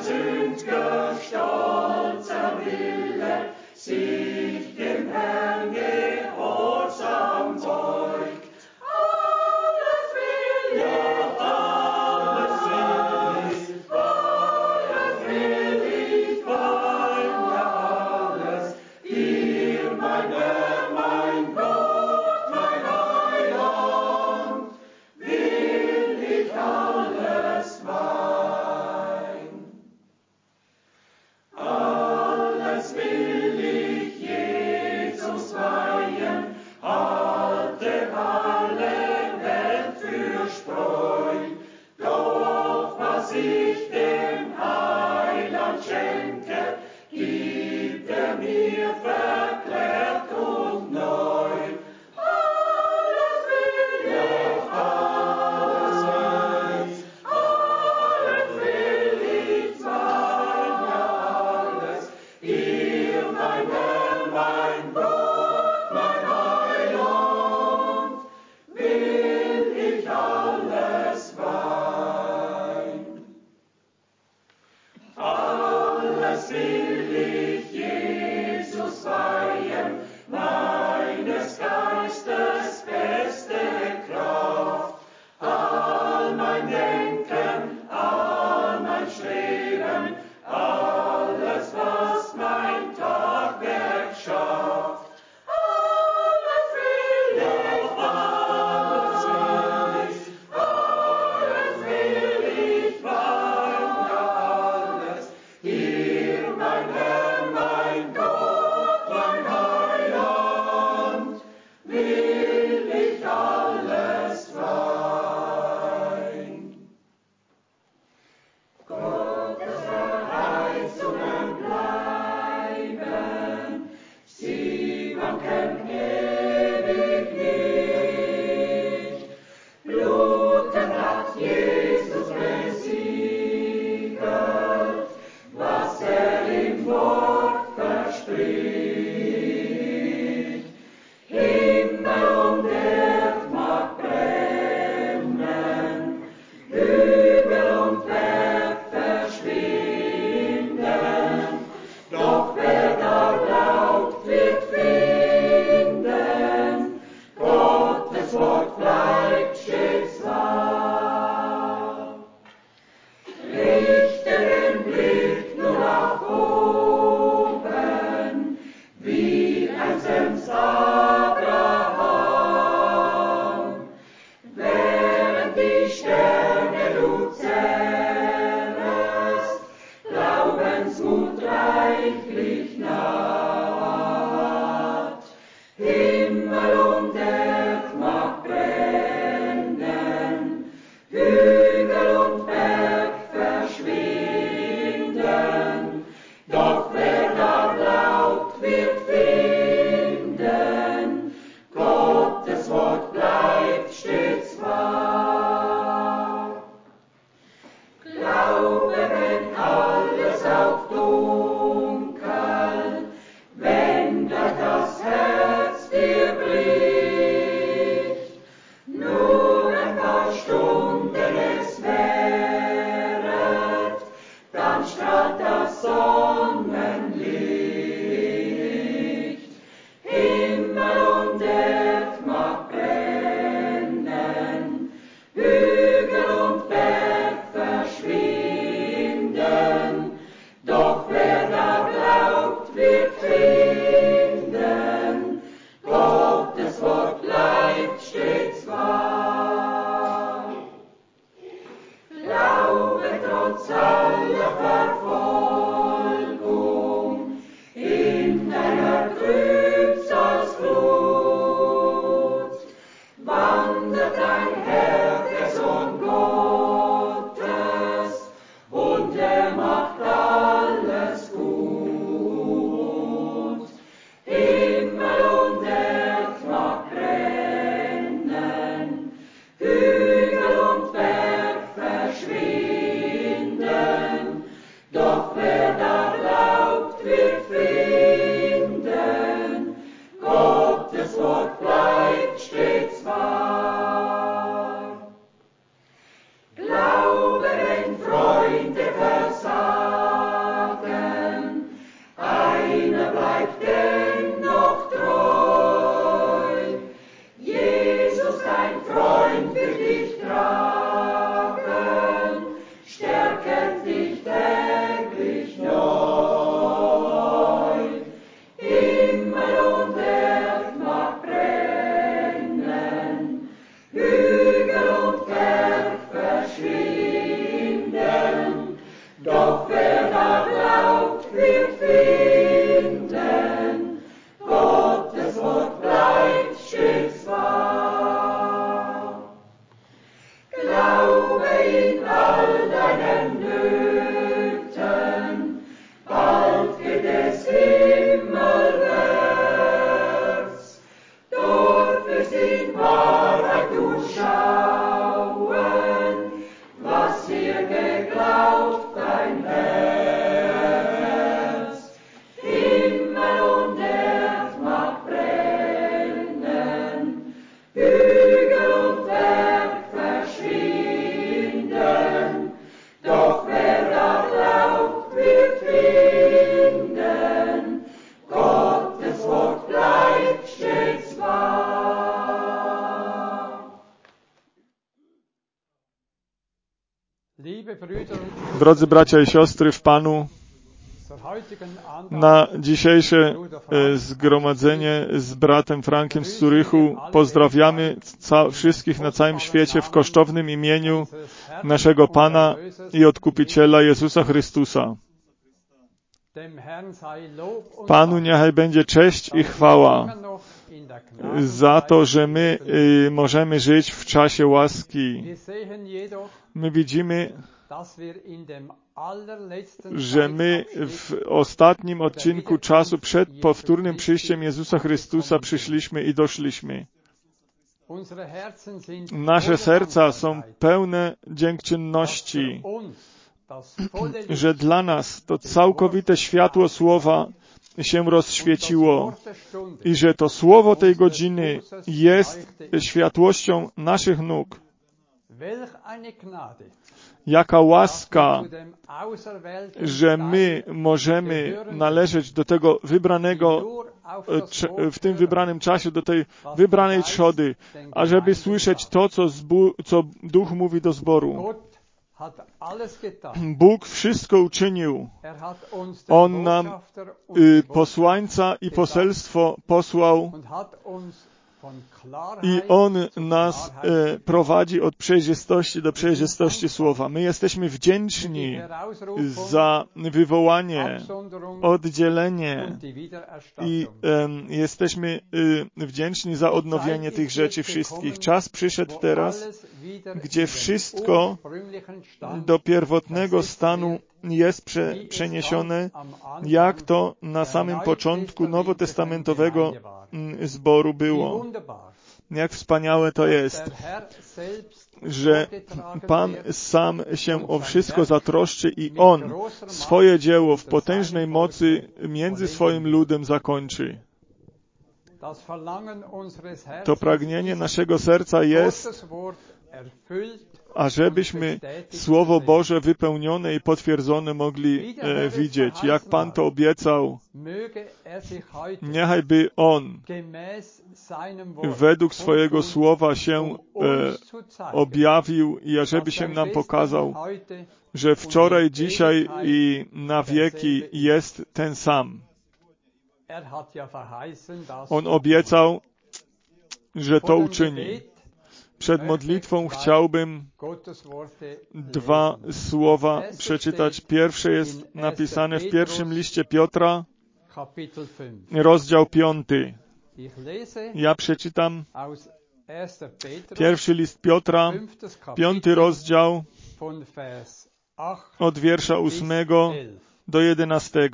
sünd'ger stolzer Wille sich dem Herrn gehorsam beugt. Alles will ich, alles will ich mein, ja alles, dir mein Herr, mein Gott, mein Heiland, will ich alles mein. Alles will ich Drodzy bracia i siostry w Panu, na dzisiejsze zgromadzenie z bratem Frankiem z Zurychu pozdrawiamy wszystkich na całym świecie w kosztownym imieniu naszego Pana i Odkupiciela Jezusa Chrystusa. Panu niechaj będzie cześć i chwała za to, że my możemy żyć w czasie łaski. My widzimy, że my w ostatnim odcinku czasu przed powtórnym przyjściem Jezusa Chrystusa przyszliśmy i doszliśmy. Nasze serca są pełne dziękczynności, że dla nas to całkowite światło Słowa się rozświeciło i że to Słowo tej godziny jest światłością naszych nóg. Jaka łaska, że my możemy należeć do tego wybranego, w tym wybranym czasie, do tej wybranej trzody, ażeby słyszeć to, co Duch mówi do zboru. Bóg wszystko uczynił. On nam posłańca i poselstwo posłał i On nas prowadzi od przejrzystości do przejrzystości Słowa. My jesteśmy wdzięczni za wywołanie, oddzielenie i jesteśmy wdzięczni za odnowienie tych rzeczy wszystkich. Czas przyszedł teraz, gdzie wszystko do pierwotnego stanu jest przeniesione, jak to na samym początku nowotestamentowego zboru było. Jak wspaniałe to jest, że Pan sam się o wszystko zatroszczy i On swoje dzieło w potężnej mocy między swoim ludem zakończy. To pragnienie naszego serca jest, ażebyśmy Słowo Boże wypełnione i potwierdzone mogli widzieć. Jak Pan to obiecał, niechaj by On według swojego Słowa się objawił i ażeby się nam pokazał, że wczoraj, dzisiaj i na wieki jest ten sam. On obiecał, że to uczyni. Przed modlitwą chciałbym 2 słowa przeczytać. Pierwsze jest napisane w pierwszym liście Piotra, rozdział 5. Ja przeczytam pierwszy list Piotra, 5 rozdział, od wiersza 8 do 11.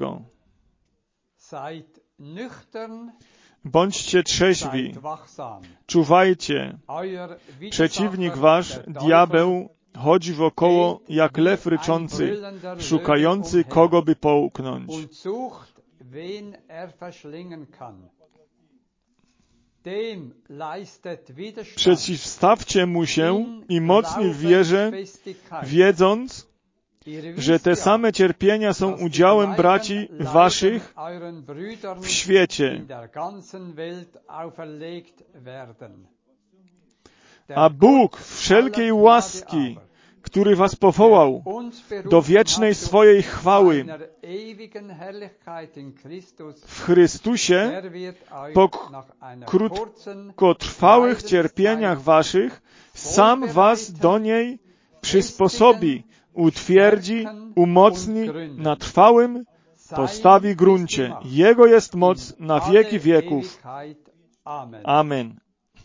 Bądźcie trzeźwi, czuwajcie. Przeciwnik wasz, diabeł, chodzi wokoło jak lew ryczący, szukający kogo by połknąć. Przeciwstawcie mu się i mocni w wierze, wiedząc, że te same cierpienia są udziałem braci waszych w świecie. A Bóg wszelkiej łaski, który was powołał do wiecznej swojej chwały w Chrystusie, po krótkotrwałych cierpieniach waszych, sam was do niej przysposobi, utwierdzi, umocni, na trwałym postawi gruncie. Jego jest moc na wieki wieków. Amen.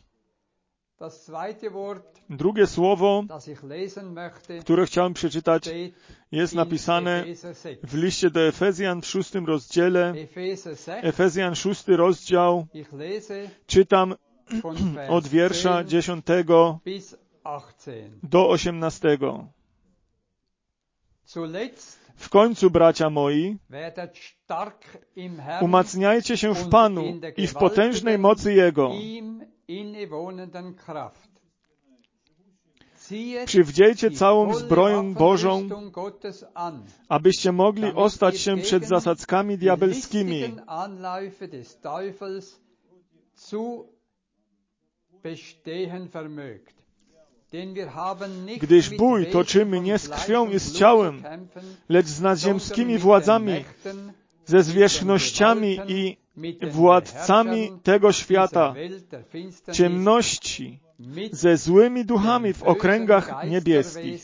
Drugie słowo, które chciałem przeczytać, jest napisane w liście do Efezjan w 6 rozdziale. Efezjan 6 rozdział. Czytam od wiersza 10 do 18. W końcu, bracia moi, umacniajcie się w Panu i w potężnej mocy Jego. Przywdziejcie całą zbroję Bożą, abyście mogli ostać się przed zasadzkami diabelskimi. Gdyż bój toczymy nie z krwią i z ciałem, lecz z nadziemskimi władzami, ze zwierzchnościami i władcami tego świata, ciemności, ze złymi duchami w okręgach niebieskich.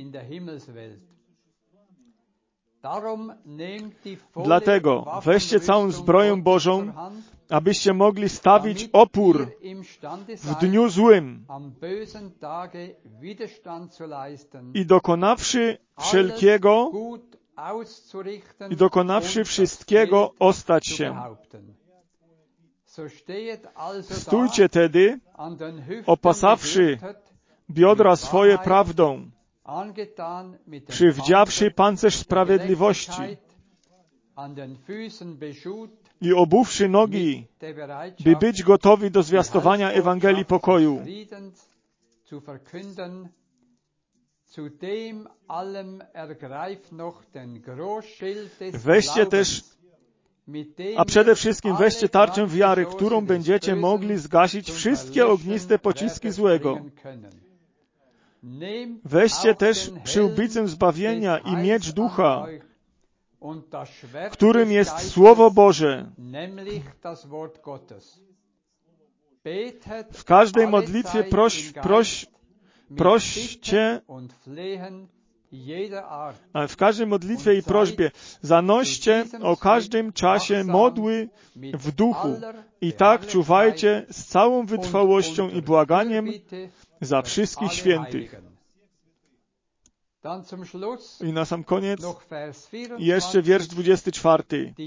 Dlatego weźcie całą zbroję Bożą, abyście mogli stawić opór w dniu złym i dokonawszy wszystkiego ostać się. Stójcie tedy, opasawszy biodra swoje prawdą, przywdziawszy pancerz sprawiedliwości i obuwszy nogi, by być gotowi do zwiastowania Ewangelii pokoju. Weźcie też, a przede wszystkim weźcie tarczę wiary, którą będziecie mogli zgasić wszystkie ogniste pociski złego. Weźcie też przyłbicę zbawienia i miecz ducha, którym jest Słowo Boże. W każdej modlitwie proście, w każdej modlitwie i prośbie zanoście o każdym czasie modły w duchu i tak czuwajcie z całą wytrwałością i błaganiem za wszystkich świętych. I na sam koniec jeszcze wiersz 24.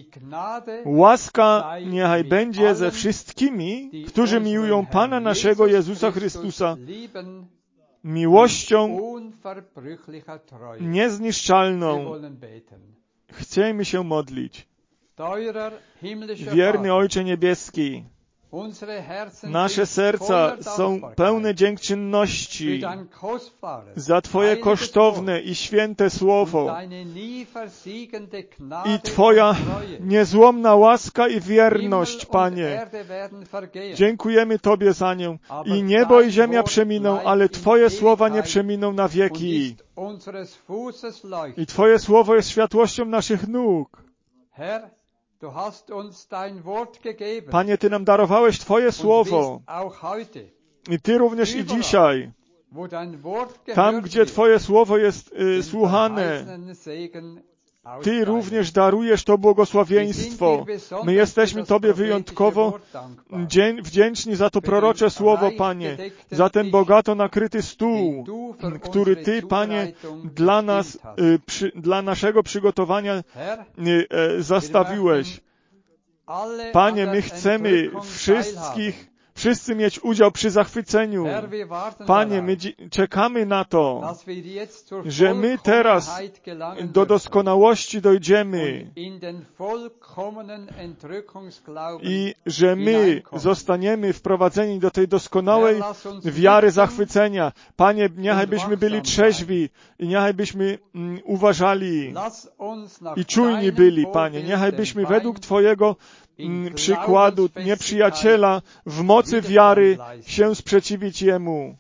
Łaska niechaj będzie ze wszystkimi, którzy miłują Pana naszego Jezusa Chrystusa miłością niezniszczalną. Chcemy się modlić. Wierny Ojcze Niebieski, nasze serca są pełne dziękczynności za Twoje kosztowne i święte Słowo i Twoja niezłomna łaska i wierność, Panie. Dziękujemy Tobie za nią. I niebo i ziemia przeminą, ale Twoje słowa nie przeminą na wieki. I Twoje słowo jest światłością naszych nóg. Panie, Ty nam darowałeś Twoje słowo. I Ty również i dzisiaj, tam, gdzie Twoje słowo jest słuchane, Ty również darujesz to błogosławieństwo. My jesteśmy Tobie wyjątkowo wdzięczni za to prorocze słowo, Panie, za ten bogato nakryty stół, który Ty, Panie, dla nas, dla naszego przygotowania zastawiłeś. Panie, my chcemy wszyscy mieć udział przy zachwyceniu. Panie, my czekamy na to, że my teraz do doskonałości dojdziemy i że my zostaniemy wprowadzeni do tej doskonałej wiary zachwycenia. Panie, niechaj byśmy byli trzeźwi i niechaj byśmy uważali i czujni byli, Panie. Niechaj byśmy według Twojego przykładu nieprzyjaciela w mocy wiary się sprzeciwić Jemu.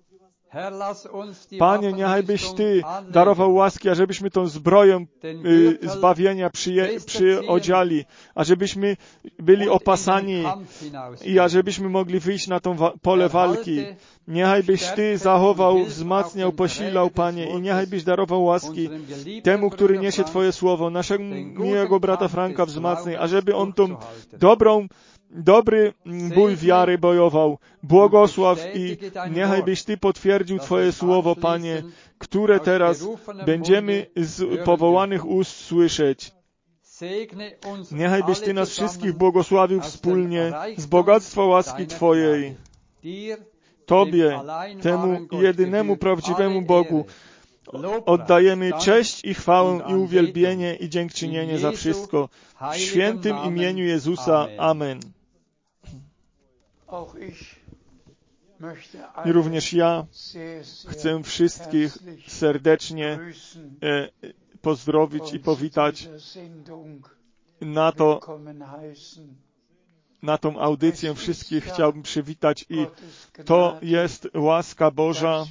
Panie, niechaj byś Ty darował łaski, ażebyśmy tą zbroję zbawienia przyodziali, ażebyśmy byli opasani i ażebyśmy mogli wyjść na to pole walki. Niechaj byś Ty zachował, wzmacniał, posilał, Panie, i niechaj byś darował łaski temu, który niesie Twoje słowo, naszego miłego brata Franka wzmacnij, ażeby on tą dobry bój wiary bojował. Błogosław i niechaj byś Ty potwierdził Twoje słowo, Panie, które teraz będziemy z powołanych ust słyszeć. Niechaj byś Ty nas wszystkich błogosławił wspólnie z bogactwa łaski Twojej. Tobie, temu jedynemu prawdziwemu Bogu, oddajemy cześć i chwałę i uwielbienie i dziękczynienie za wszystko. W świętym imieniu Jezusa. Amen. I również ja chcę wszystkich serdecznie pozdrowić i powitać na to na tą audycję wszystkich chciałbym przywitać i to jest łaska Boża,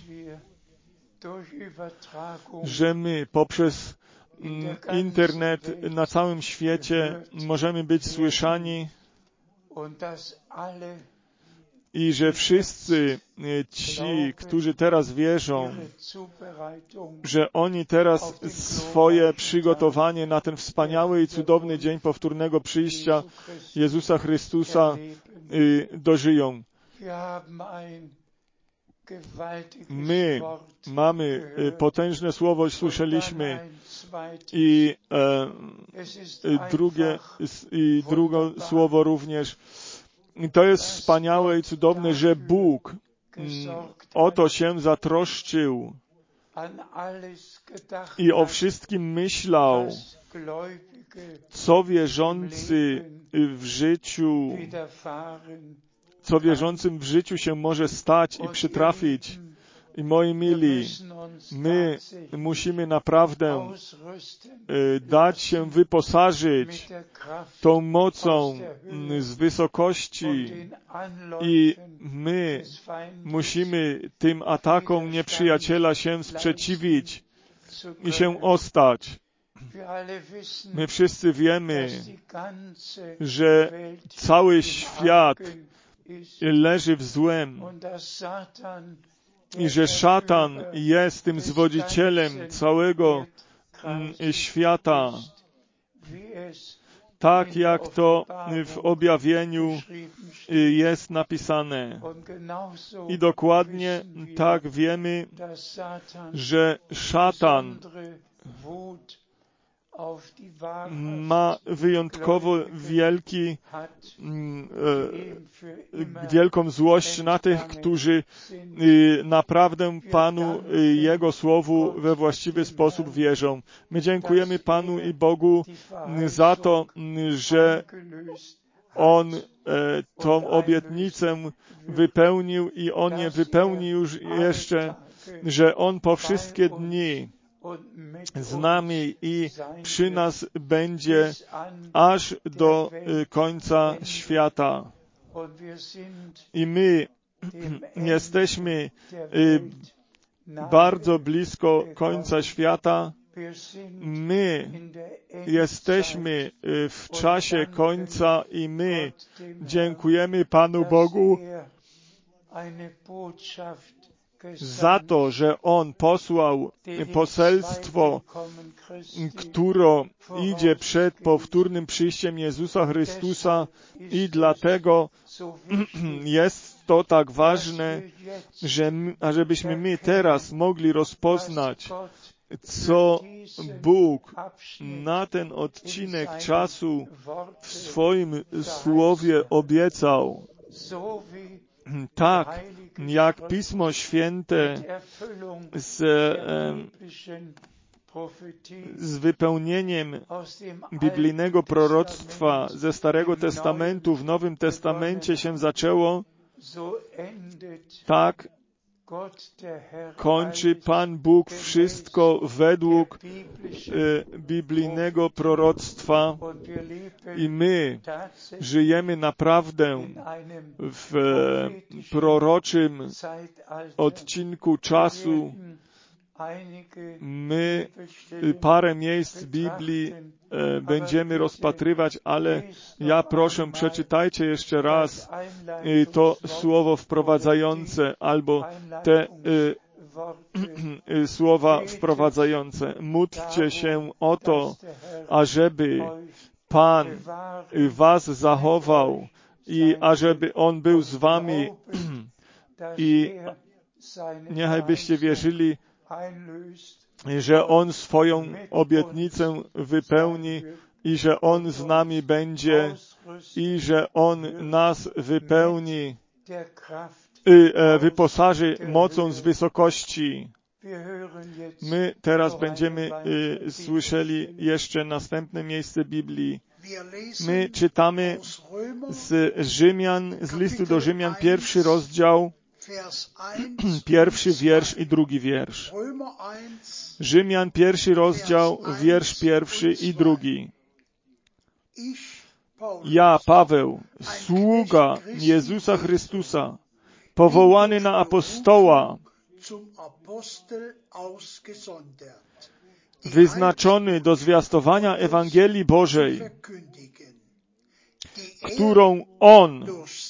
że my poprzez internet na całym świecie możemy być słyszani i że wszyscy ci, którzy teraz wierzą, że oni teraz swoje przygotowanie na ten wspaniały i cudowny dzień powtórnego przyjścia Jezusa Chrystusa dożyją. My mamy potężne słowo, słyszeliśmy i drugie słowo również. I to jest wspaniałe i cudowne, że Bóg o to się zatroszczył i o wszystkim myślał, co wierzącym w życiu się może stać i przytrafić. I moi mili, my musimy naprawdę dać się wyposażyć tą mocą z wysokości i my musimy tym atakom nieprzyjaciela się sprzeciwić i się ostać. My wszyscy wiemy, że cały świat leży w złem i że szatan jest tym zwodzicielem całego świata, tak jak to w objawieniu jest napisane. I dokładnie tak wiemy, że szatan ma wyjątkowo wielką złość na tych, którzy naprawdę Panu, Jego Słowu we właściwy sposób wierzą. My dziękujemy Panu i Bogu za to, że On tą obietnicę wypełnił i On je wypełni już jeszcze, że On po wszystkie dni z nami i przy nas będzie aż do końca świata. I my jesteśmy bardzo blisko końca świata. My jesteśmy w czasie końca i my dziękujemy Panu Bogu za to, że On posłał poselstwo, które idzie przed powtórnym przyjściem Jezusa Chrystusa i dlatego jest to tak ważne, ażebyśmy my teraz mogli rozpoznać, co Bóg na ten odcinek czasu w swoim Słowie obiecał. Tak, jak Pismo Święte z wypełnieniem biblijnego proroctwa ze Starego Testamentu w Nowym Testamencie się zaczęło, tak kończy Pan Bóg wszystko według biblijnego proroctwa i my żyjemy naprawdę w proroczym odcinku czasu. My parę miejsc Biblii będziemy rozpatrywać, ale ja proszę, przeczytajcie jeszcze raz to słowo wprowadzające albo te słowa wprowadzające. Módlcie się o to, ażeby Pan was zachował i ażeby On był z wami i niechaj byście wierzyli, że On swoją obietnicę wypełni i że On z nami będzie i że On nas wypełni, wyposaży mocą z wysokości. My teraz będziemy słyszeli jeszcze następne miejsce Biblii. My czytamy z listu do Rzymian, 1 rozdział, 1 wiersz i 2 wiersz. Rzymian, 1 rozdział, wiersz 1 i 2. Ja, Paweł, sługa Jezusa Chrystusa, powołany na apostoła, wyznaczony do zwiastowania Ewangelii Bożej, którą On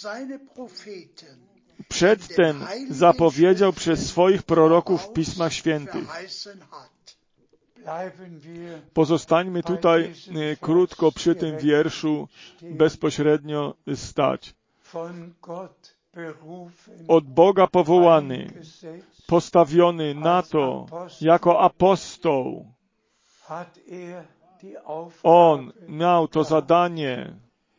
przedtem zapowiedział przez swoich proroków w Pismach Świętych. Pozostańmy tutaj krótko przy tym wierszu, bezpośrednio stać. Od Boga powołany, postawiony na to jako apostoł, On miał to zadanie,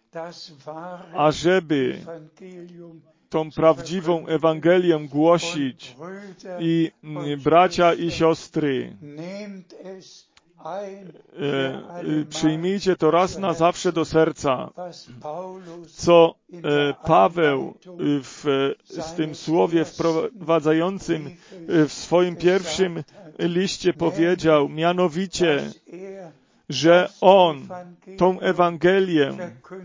ażeby tą prawdziwą Ewangelię głosić i bracia i siostry, przyjmijcie to raz na zawsze do serca, co Paweł z tym słowie wprowadzającym w swoim pierwszym liście powiedział, mianowicie, że on tą Ewangelię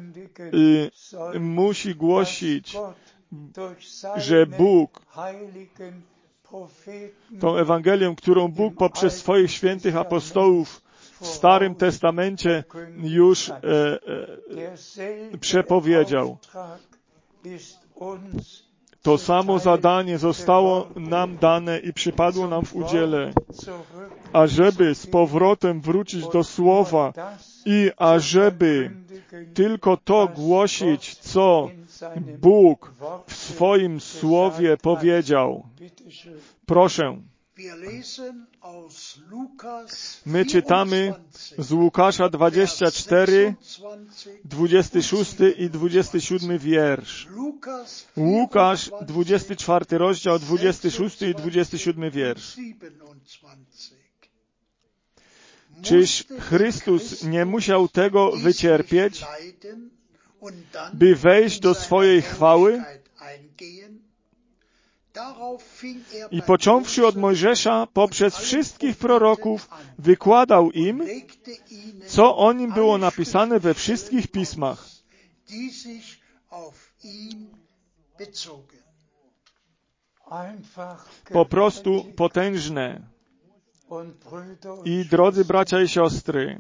musi głosić, że Bóg tą Ewangelię, którą Bóg poprzez swoich świętych apostołów w Starym Testamencie już przepowiedział. To samo zadanie zostało nam dane i przypadło nam w udziale, ażeby z powrotem wrócić do Słowa i ażeby tylko to głosić, co Bóg w swoim Słowie powiedział. Proszę. My czytamy z Łukasza 24, 26 i 27 wiersz. Łukasz, 24 rozdział, 26 i 27 wiersz. Czyż Chrystus nie musiał tego wycierpieć, by wejść do swojej chwały? I począwszy od Mojżesza, poprzez wszystkich proroków, wykładał im, co o nim było napisane we wszystkich pismach. Po prostu potężne. I drodzy bracia i siostry,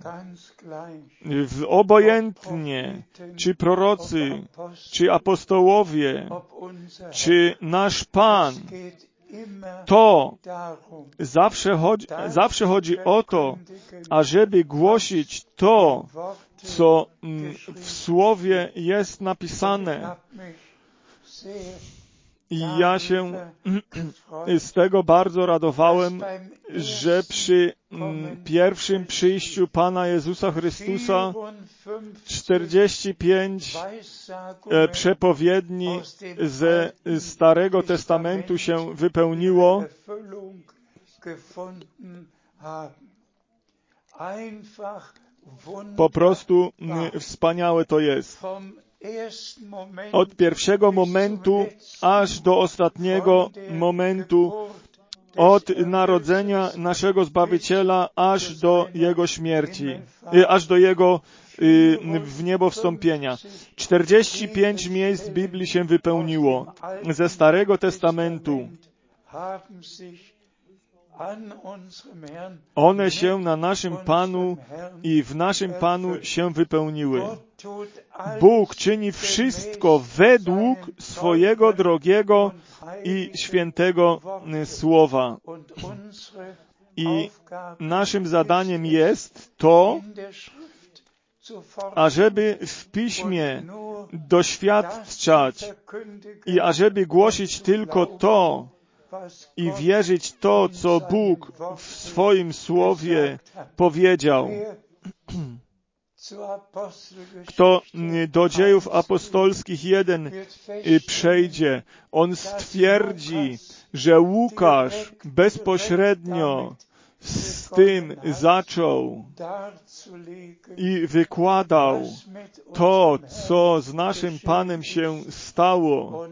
obojętnie, czy prorocy, czy apostołowie, czy nasz Pan, to zawsze chodzi o to, ażeby głosić to, co w Słowie jest napisane. I ja się z tego bardzo radowałem, że przy pierwszym przyjściu Pana Jezusa Chrystusa 45 przepowiedni ze Starego Testamentu się wypełniło. Po prostu wspaniałe to jest. Od pierwszego momentu aż do ostatniego momentu, od narodzenia naszego Zbawiciela aż do Jego śmierci, aż do Jego w niebo wstąpienia. 45 miejsc Biblii się wypełniło ze Starego Testamentu. One się na naszym Panu i w naszym Panu się wypełniły. Bóg czyni wszystko według swojego drogiego i świętego słowa. I naszym zadaniem jest to, ażeby w Piśmie doświadczać i ażeby głosić tylko to i wierzyć to, co Bóg w swoim Słowie powiedział. Kto do Dziejów Apostolskich 1 przejdzie, on stwierdzi, że Łukasz bezpośrednio z tym zaczął i wykładał to, co z naszym Panem się stało.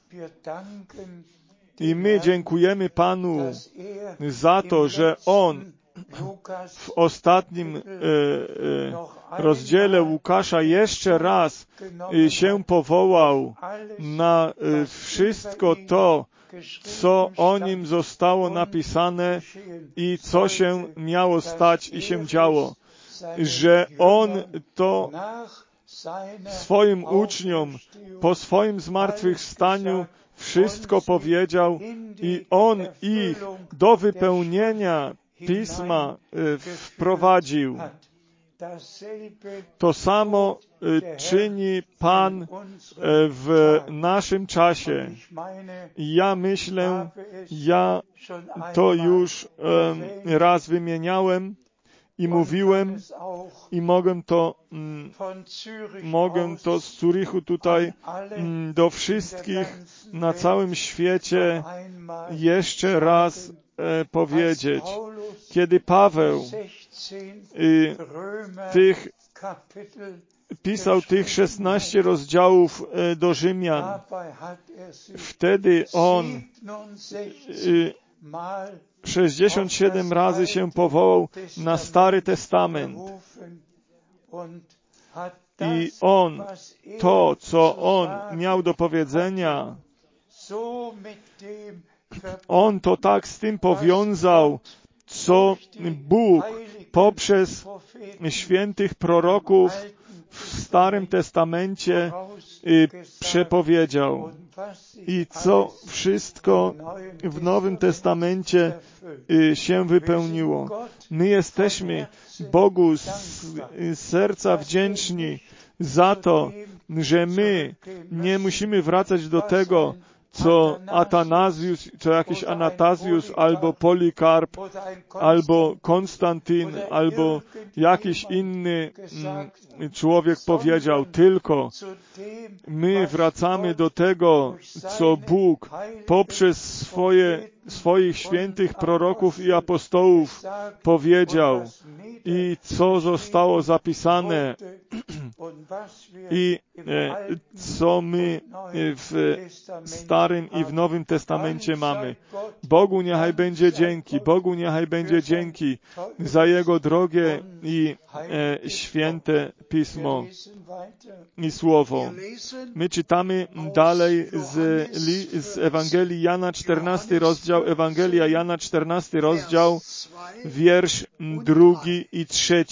I my dziękujemy Panu za to, że On w ostatnim rozdziale Łukasza jeszcze raz się powołał na wszystko to, co o nim zostało napisane i co się miało stać i się działo, że on to swoim uczniom po swoim zmartwychwstaniu wszystko powiedział i on ich do wypełnienia Pisma wprowadził. To samo czyni Pan w naszym czasie. Ja myślę, ja to już raz wymieniałem i mówiłem i mogę to z Zurichu tutaj do wszystkich na całym świecie jeszcze raz powiedzieć. Kiedy Paweł pisał tych 16 rozdziałów do Rzymian, wtedy on 67 razy się powołał na Stary Testament. I on, to, co on miał do powiedzenia, on to tak z tym powiązał, co Bóg poprzez świętych proroków w Starym Testamencie przepowiedział. I co wszystko w Nowym Testamencie się wypełniło. My jesteśmy Bogu z serca wdzięczni za to, że my nie musimy wracać do tego, co Atanazjusz, co jakiś Anastazjusz, albo Polikarp, albo Konstantyn, albo jakiś inny człowiek powiedział, tylko my wracamy do tego, co Bóg poprzez swoich świętych proroków i apostołów powiedział i co zostało zapisane i co my w Starym i w Nowym Testamencie mamy. Bogu niechaj będzie dzięki, Bogu niechaj będzie dzięki za Jego drogie i święte Pismo i Słowo. My czytamy dalej z Ewangelii Jana 14 rozdział, Ewangelia Jana 14 rozdział, wiersz 2 i 3.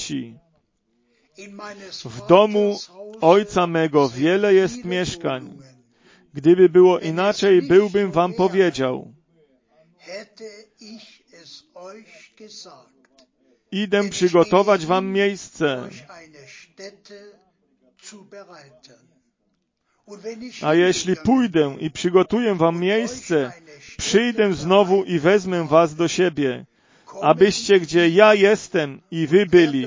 W domu Ojca mego wiele jest mieszkań. Gdyby było inaczej, byłbym wam powiedział. Idę przygotować wam miejsce. A jeśli pójdę i przygotuję wam miejsce, przyjdę znowu i wezmę was do siebie, abyście gdzie ja jestem i wy byli.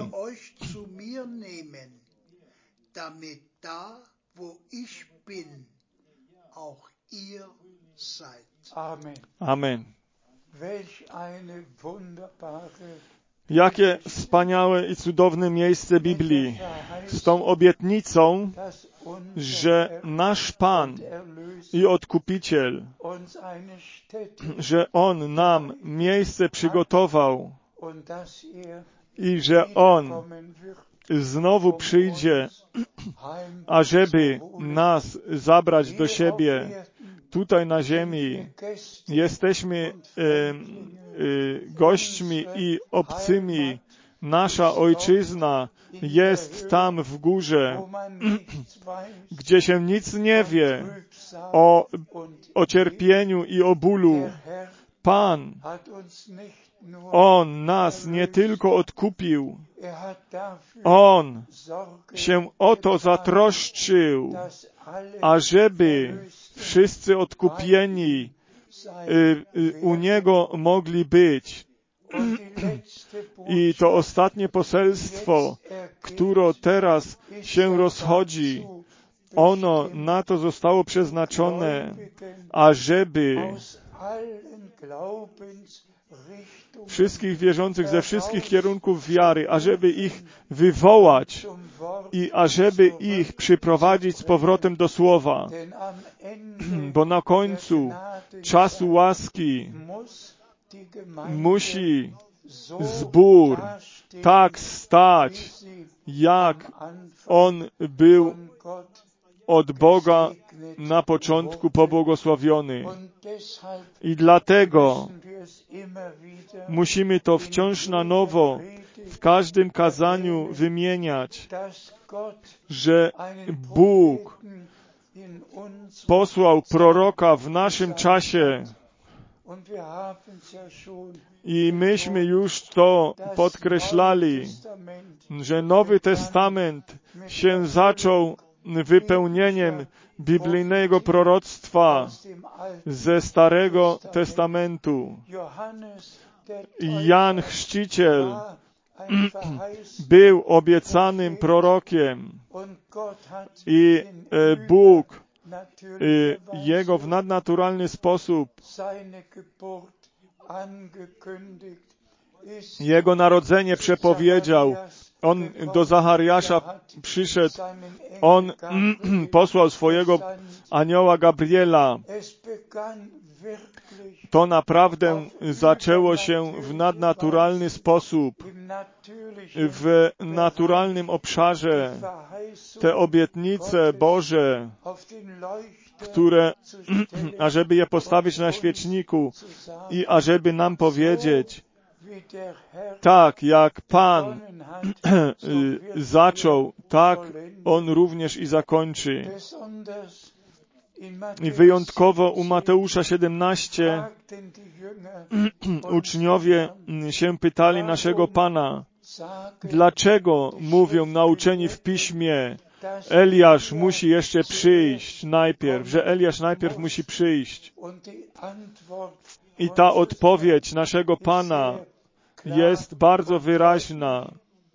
Amen. Jakie wspaniałe i cudowne miejsce Biblii z tą obietnicą, że nasz Pan i Odkupiciel, że On nam miejsce przygotował i że On znowu przyjdzie, ażeby nas zabrać do siebie tutaj na ziemi. Jesteśmy gośćmi i obcymi. Nasza ojczyzna jest tam w górze, gdzie się nic nie wie o cierpieniu i o bólu. Pan, On nas nie tylko odkupił, On się o to zatroszczył, ażeby wszyscy odkupieni u Niego mogli być. I to ostatnie poselstwo, które teraz się rozchodzi, ono na to zostało przeznaczone, ażeby wszystkich wierzących ze wszystkich kierunków wiary, ażeby ich wywołać i ażeby ich przyprowadzić z powrotem do Słowa. Bo na końcu czasu łaski musi zbór tak stać, jak on był od Boga na początku pobłogosławiony. I dlatego musimy to wciąż na nowo w każdym kazaniu wymieniać, że Bóg posłał proroka w naszym czasie i myśmy już to podkreślali, że Nowy Testament się zaczął wypełnieniem biblijnego proroctwa ze Starego Testamentu. Jan Chrzciciel był obiecanym prorokiem i Bóg jego w nadnaturalny sposób jego narodzenie przepowiedział. On do Zachariasza przyszedł, on posłał swojego anioła Gabriela. To naprawdę zaczęło się w nadnaturalny sposób, w naturalnym obszarze. Te obietnice Boże, które, ażeby je postawić na świeczniku i ażeby nam powiedzieć, tak jak Pan zaczął, tak On również i zakończy. I wyjątkowo u Mateusza 17 uczniowie się pytali naszego Pana, dlaczego mówią nauczeni w Piśmie, Eliasz musi jeszcze przyjść najpierw, że Eliasz najpierw musi przyjść. I ta odpowiedź naszego Pana jest bardzo wyraźna.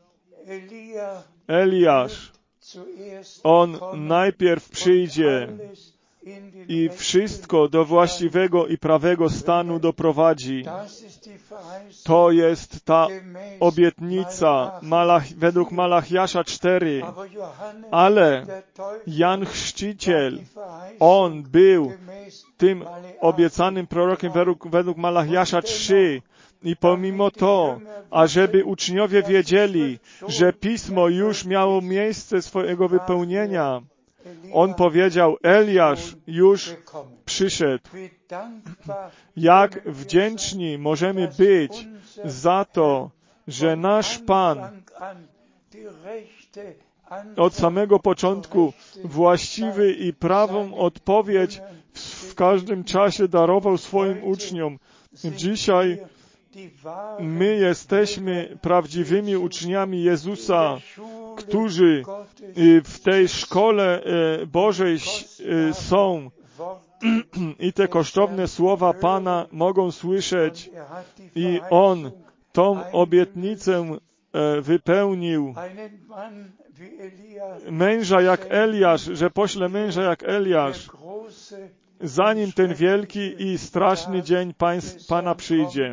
Eliasz, on najpierw przyjdzie i wszystko do właściwego i prawego stanu doprowadzi. To jest ta obietnica według Malachiasza 4. Ale Jan Chrzciciel, on był tym obiecanym prorokiem według Malachiasza 3. I pomimo to, ażeby uczniowie wiedzieli, że Pismo już miało miejsce swojego wypełnienia, on powiedział, Eliasz już przyszedł. Jak wdzięczni możemy być za to, że nasz Pan od samego początku właściwy i prawą odpowiedź w każdym czasie darował swoim uczniom. Dzisiaj my jesteśmy prawdziwymi uczniami Jezusa, którzy w tej szkole Bożej są i te kosztowne słowa Pana mogą słyszeć i On tą obietnicę wypełnił. Męża jak Eliasz, że pośle męża jak Eliasz, zanim ten wielki i straszny dzień Pana przyjdzie.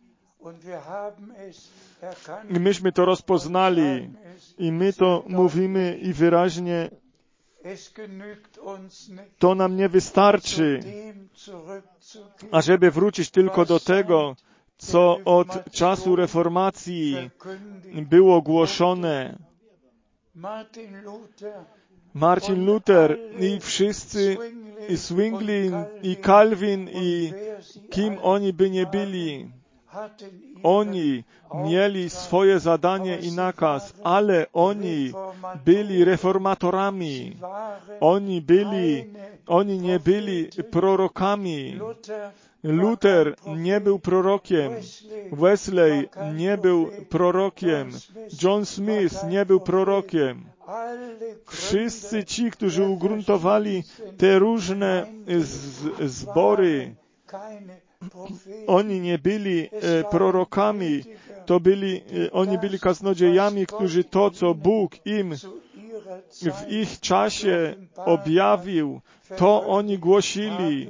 I myśmy to rozpoznali i my to mówimy i wyraźnie to nam nie wystarczy, ażeby wrócić tylko do tego, co od czasu reformacji było głoszone. Martin Luther i wszyscy, i Zwingli, i Calvin, i kim oni by nie byli, oni mieli swoje zadanie i nakaz, ale oni byli reformatorami. Oni nie byli prorokami. Luther nie był prorokiem. Wesley nie był prorokiem. John Smith nie był prorokiem. Wszyscy ci, którzy ugruntowali te różne zbory, oni nie byli prorokami, oni byli kaznodziejami, którzy to, co Bóg im w ich czasie objawił, to oni głosili.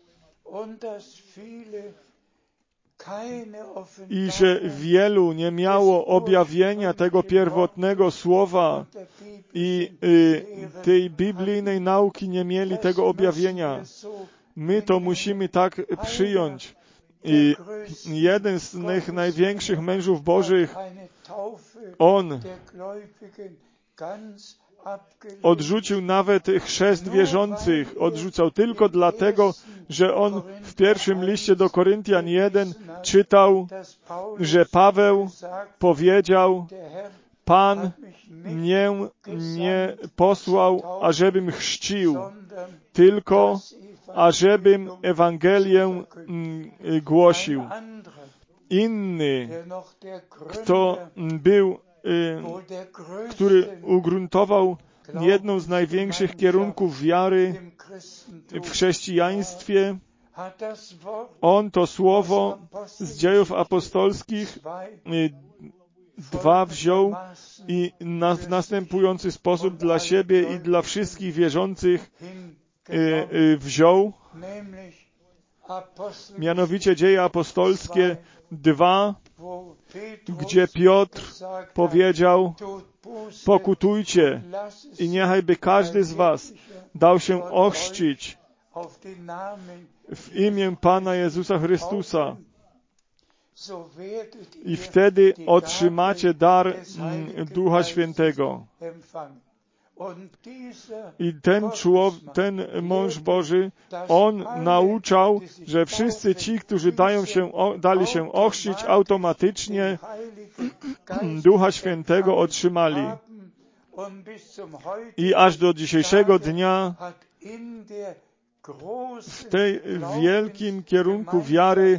I że wielu nie miało objawienia tego pierwotnego słowa i tej biblijnej nauki nie mieli tego objawienia. My to musimy tak przyjąć. I jeden z tych największych mężów Bożych On odrzucił nawet chrzest wierzących. Odrzucał tylko dlatego, że on w pierwszym liście do Koryntian 1 czytał, że Paweł powiedział: Pan mnie nie posłał, ażebym chrzcił, tylko ażebym Ewangelię głosił. Inny, kto był, który ugruntował jedną z największych kierunków wiary w chrześcijaństwie, on to słowo z Dziejów Apostolskich 2 wziął i w następujący sposób dla siebie i dla wszystkich wierzących wziął, mianowicie Dzieje Apostolskie 2, gdzie Piotr powiedział: pokutujcie i niechajby każdy z was dał się ochrzcić w imię Pana Jezusa Chrystusa. I wtedy otrzymacie dar Ducha Świętego. I ten mąż Boży, on nauczał, że wszyscy ci, którzy dali się ochrzcić, automatycznie Ducha Świętego otrzymali. I aż do dzisiejszego dnia w tej wielkim kierunku wiary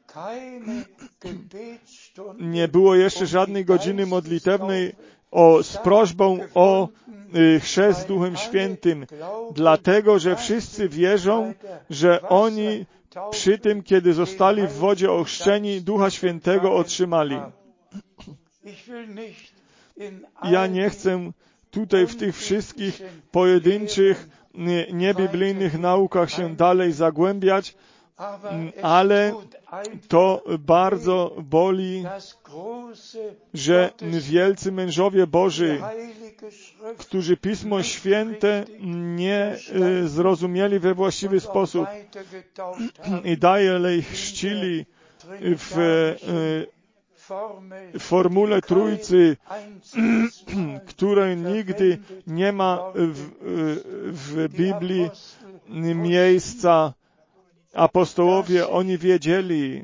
nie było jeszcze żadnej godziny modlitewnej z prośbą o chrzest Duchem Świętym, dlatego że wszyscy wierzą, że oni przy tym, kiedy zostali w wodzie ochrzczeni, Ducha Świętego otrzymali. Ja nie chcę tutaj w tych wszystkich pojedynczych, niebiblijnych naukach się dalej zagłębiać, ale to bardzo boli, że wielcy mężowie Boży, którzy Pismo Święte nie zrozumieli we właściwy sposób i dalej chrzcili w formule Trójcy, której nigdy nie ma w Biblii miejsca. Apostołowie, oni wiedzieli,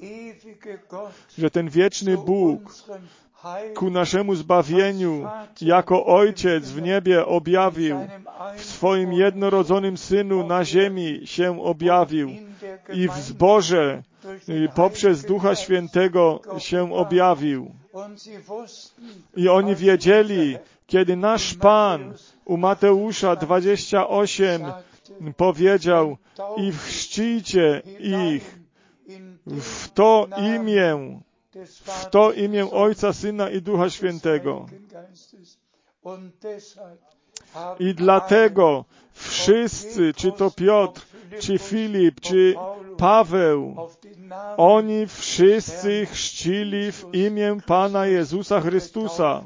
że ten wieczny Bóg ku naszemu zbawieniu jako Ojciec w niebie objawił, w swoim jednorodzonym Synu na ziemi się objawił i w zborze poprzez Ducha Świętego się objawił. I oni wiedzieli, kiedy nasz Pan u Mateusza 28 powiedział: i chrzcijcie ich w to imię Ojca, Syna i Ducha Świętego. I dlatego wszyscy, czy to Piotr, czy Filip, czy Paweł, oni wszyscy chrzcili w imię Pana Jezusa Chrystusa.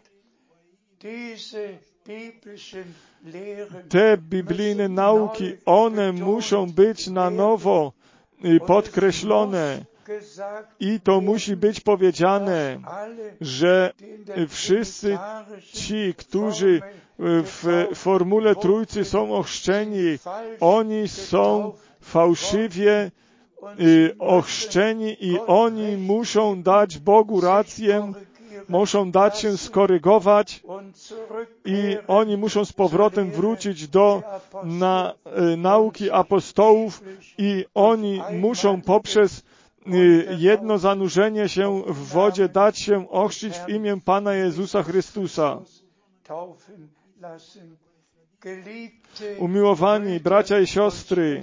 Te biblijne nauki, one muszą być na nowo podkreślone i to musi być powiedziane, że wszyscy ci, którzy w formule Trójcy są ochrzczeni, oni są fałszywie ochrzczeni i oni muszą dać Bogu rację, muszą dać się skorygować i oni muszą z powrotem wrócić do nauki apostołów i oni muszą poprzez jedno zanurzenie się w wodzie dać się ochrzcić w imię Pana Jezusa Chrystusa. Umiłowani bracia i siostry,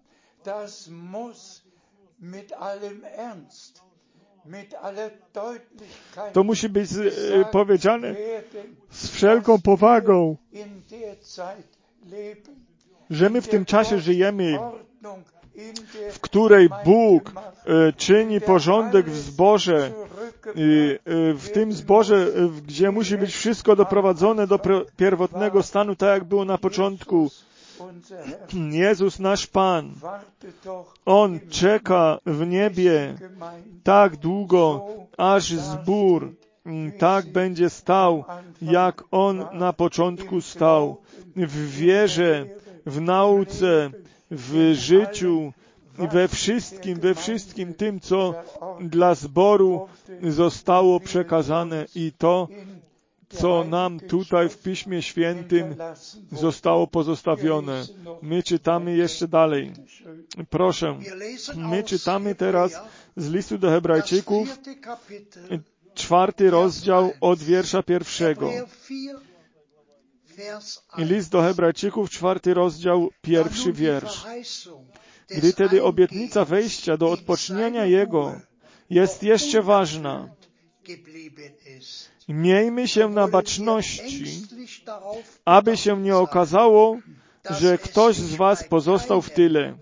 to musi być powiedziane z wszelką powagą, że my w tym czasie żyjemy, w której Bóg czyni porządek w zborze, w tym zborze, gdzie musi być wszystko doprowadzone do pierwotnego stanu, tak jak było na początku. Jezus, nasz Pan, On czeka w niebie tak długo, aż zbór tak będzie stał, jak On na początku stał. W wierze, w nauce, w życiu, we wszystkim tym, co dla zboru zostało przekazane i to, co nam tutaj w Piśmie Świętym zostało pozostawione. My czytamy jeszcze dalej. Proszę, my czytamy teraz z listu do Hebrajczyków, 4 rozdział od wiersza 1. List do Hebrajczyków, 4 rozdział, 1 wiersz. Gdy tedy obietnica wejścia do odpocznienia Jego jest jeszcze ważna, miejmy się na baczności, aby się nie okazało, że ktoś z was pozostał w tyle.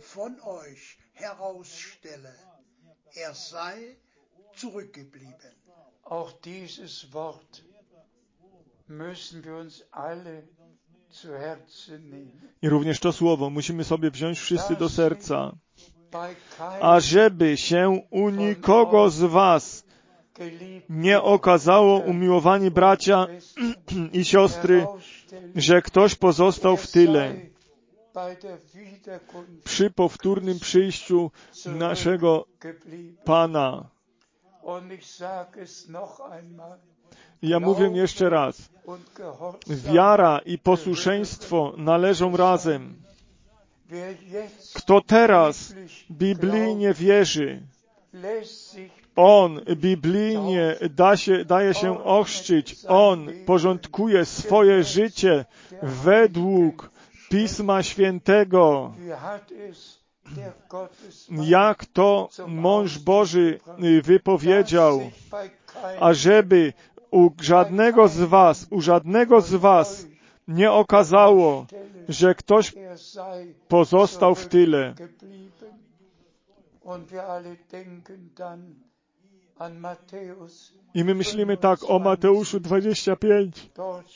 Auch dieses Wort müssen wir uns alle zu Herzen nehmen. I również to słowo musimy sobie wziąć wszyscy do serca, ażeby się u nikogo z was nie okazało, umiłowani bracia i siostry, że ktoś pozostał w tyle przy powtórnym przyjściu naszego Pana. Ja mówię jeszcze raz. Wiara i posłuszeństwo należą razem. Kto teraz biblijnie wierzy, on biblijnie daje się ochrzcić, on porządkuje swoje życie według Pisma Świętego. Jak to mąż Boży wypowiedział, ażeby u żadnego z was nie okazało, że ktoś pozostał w tyle. I my myślimy tak o Mateuszu 25.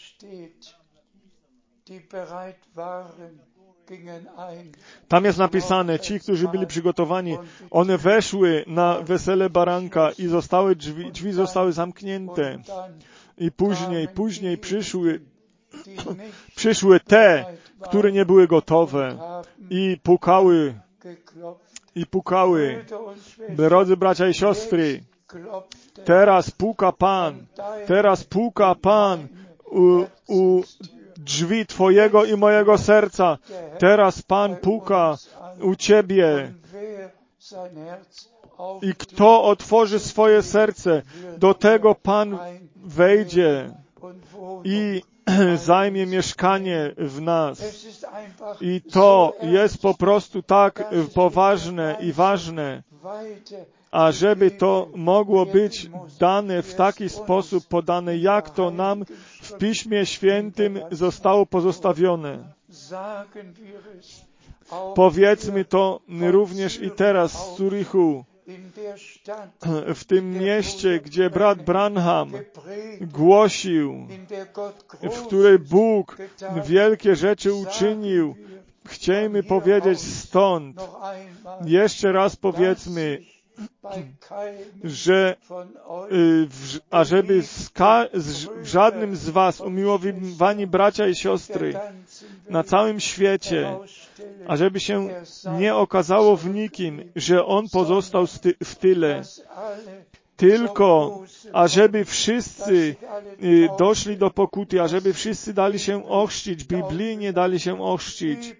Tam jest napisane, ci, którzy byli przygotowani, one weszły na wesele baranka i drzwi zostały zamknięte. I później przyszły te, które nie były gotowe i pukały. Drodzy bracia i siostry, teraz puka Pan u drzwi Twojego i mojego serca. Teraz Pan puka u Ciebie. I kto otworzy swoje serce, do tego Pan wejdzie i zajmie mieszkanie w nas. I to jest po prostu tak poważne i ważne, ażeby to mogło być dane w taki sposób podane, jak to nam w Piśmie Świętym zostało pozostawione. Powiedzmy to również i teraz z Zurichu, w tym mieście, gdzie brat Branham głosił, w której Bóg wielkie rzeczy uczynił. Chciejmy powiedzieć stąd, jeszcze raz powiedzmy, że ażeby w żadnym z was, umiłowani bracia i siostry, na całym świecie, ażeby się nie okazało w nikim, że on pozostał w tyle, tylko ażeby wszyscy doszli do pokuty, ażeby wszyscy dali się ochrzcić, biblijnie dali się ochrzcić,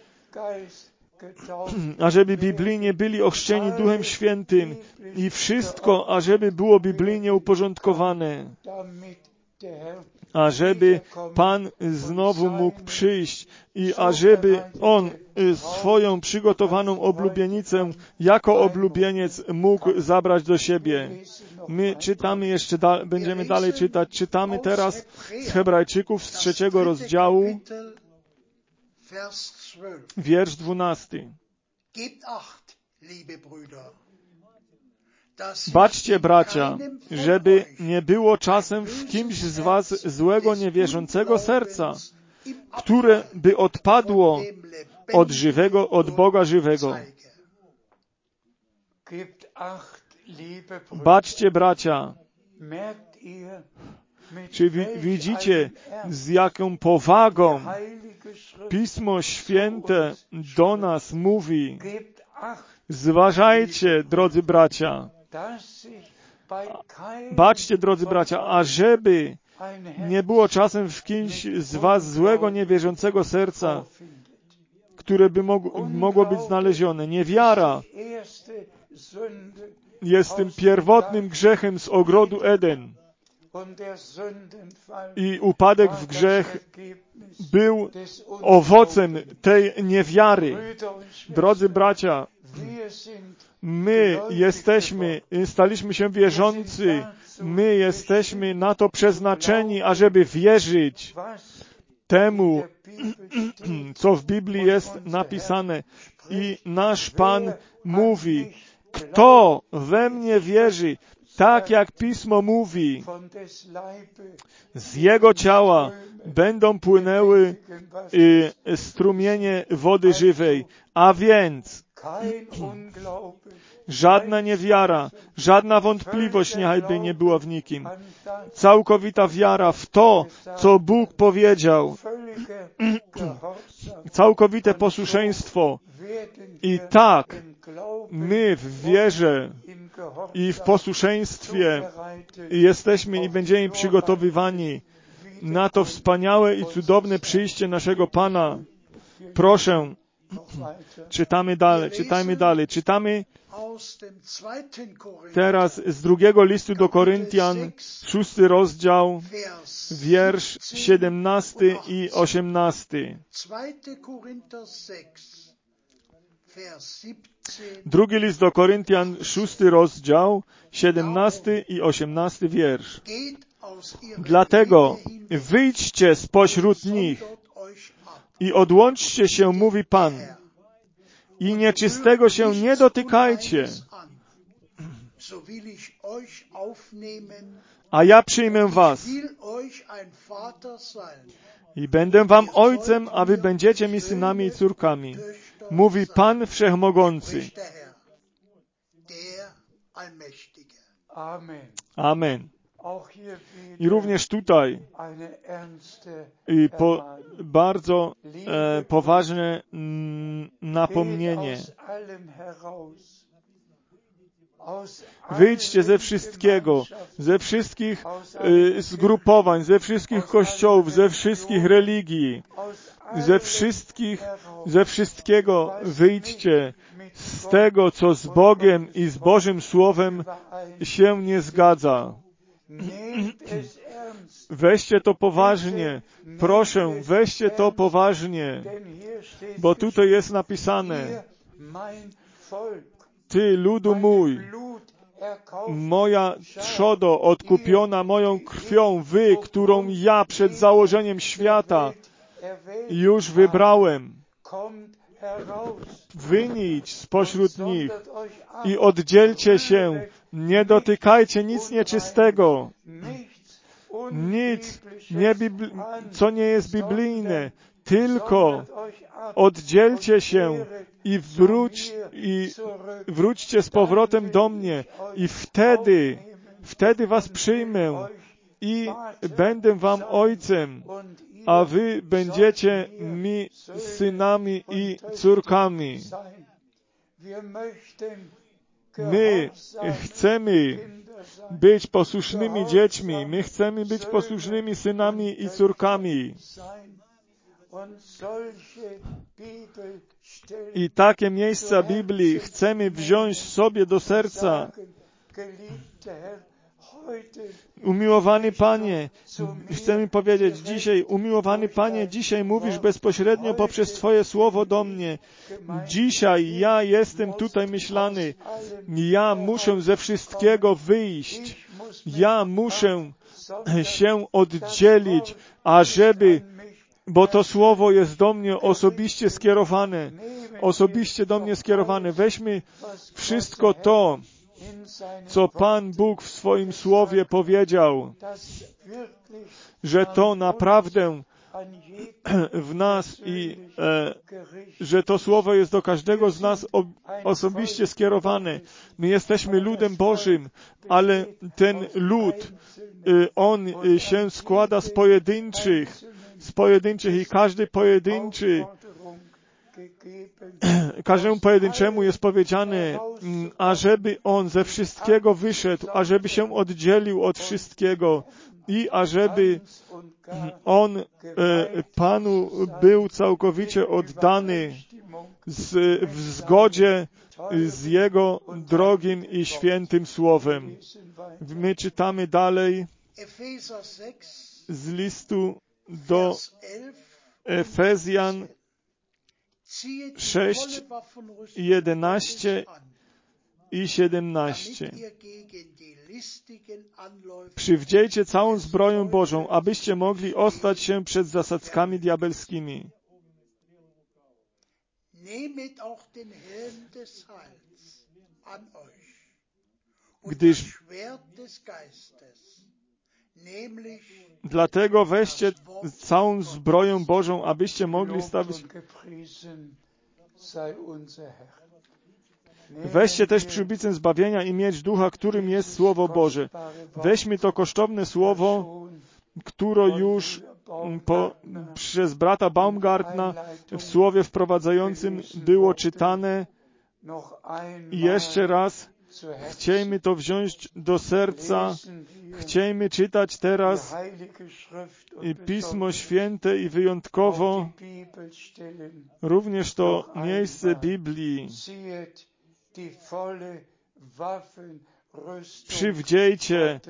ażeby biblijnie byli ochrzczeni Duchem Świętym i wszystko, ażeby było biblijnie uporządkowane, ażeby Pan znowu mógł przyjść i ażeby On swoją przygotowaną oblubienicę jako oblubieniec mógł zabrać do siebie. My czytamy jeszcze, będziemy dalej czytać. Czytamy teraz z Hebrajczyków z 3 rozdziału, wiersz 12. Baczcie, bracia, żeby nie było czasem w kimś z was złego, niewierzącego serca, które by odpadło od Boga żywego. Baczcie, bracia, Czy widzicie, z jaką powagą Pismo Święte do nas mówi? Zważajcie, drodzy bracia, baczcie, drodzy bracia, ażeby nie było czasem w kimś z was złego, niewierzącego serca, które by mogło być znalezione. Niewiara jest tym pierwotnym grzechem z ogrodu Eden. I upadek w grzech był owocem tej niewiary. Drodzy bracia, my staliśmy się wierzący, my jesteśmy na to przeznaczeni, ażeby wierzyć temu, co w Biblii jest napisane. I nasz Pan mówi, kto we mnie wierzy, tak jak Pismo mówi, z Jego ciała będą płynęły strumienie wody żywej. A więc żadna niewiara, żadna wątpliwość niechajby nie była w nikim. Całkowita wiara w to, co Bóg powiedział. Całkowite posłuszeństwo. I tak my w wierze i w posłuszeństwie jesteśmy i będziemy przygotowywani na to wspaniałe i cudowne przyjście naszego Pana. Proszę, czytajmy dalej. Czytamy teraz z drugiego listu do Koryntian, 6 rozdział, wiersz 17 i 18. Drugi list do Koryntian, 6 rozdział, 17 i 18 wiersz. Dlatego wyjdźcie spośród nich i odłączcie się, mówi Pan, i nieczystego się nie dotykajcie, a ja przyjmę was i będę wam ojcem, a wy będziecie mi synami i córkami, mówi Pan Wszechmogący. Amen. I również tutaj bardzo poważne napomnienie. Wyjdźcie ze wszystkiego, ze wszystkich zgrupowań, ze wszystkich kościołów, ze wszystkich religii, ze wszystkiego wyjdźcie, z tego, co z Bogiem i z Bożym Słowem się nie zgadza. Weźcie to poważnie. Proszę, weźcie to poważnie, bo tutaj jest napisane: Ty, ludu mój, moja trzodo odkupiona moją krwią, wy, którą ja przed założeniem świata już wybrałem. Wyjdź spośród nich i oddzielcie się. Nie dotykajcie nic nieczystego, nic, co nie jest biblijne, tylko oddzielcie się i wróćcie z powrotem do mnie i wtedy was przyjmę i będę wam ojcem, a wy będziecie mi synami i córkami. My chcemy być posłusznymi dziećmi, my chcemy być posłusznymi synami i córkami. I takie miejsca Biblii chcemy wziąć sobie do serca. Umiłowany Panie, chcemy powiedzieć dzisiaj, umiłowany Panie, dzisiaj mówisz bezpośrednio poprzez Twoje słowo do mnie. Dzisiaj ja jestem tutaj myślany. Ja muszę ze wszystkiego wyjść. Ja muszę się oddzielić, bo to słowo jest do mnie osobiście skierowane. Osobiście do mnie skierowane. Weźmy wszystko to, co Pan Bóg w swoim Słowie powiedział, że to naprawdę w nas i że to Słowo jest do każdego z nas osobiście skierowane. My jesteśmy ludem Bożym, ale ten lud, on się składa z pojedynczych i każdemu pojedynczemu jest powiedziane, ażeby on ze wszystkiego wyszedł, ażeby się oddzielił od wszystkiego i ażeby on Panu był całkowicie oddany w zgodzie z Jego drogim i świętym Słowem. My czytamy dalej z listu do Efezjan 6, 11 i 17. Przywdziejcie całą zbroję Bożą, abyście mogli ostać się przed zasadzkami diabelskimi. Gdyż dlatego weźcie całą zbroję Bożą, abyście mogli stawić. Weźcie też przyłbicę zbawienia i miecz ducha, którym jest Słowo Boże. Weźmy to kosztowne Słowo, które już przez brata Baumgartna w słowie wprowadzającym było czytane. I jeszcze raz chciejmy to wziąć do serca. Chciejmy czytać teraz Pismo Święte i wyjątkowo również to miejsce Biblii. Przywdziejcie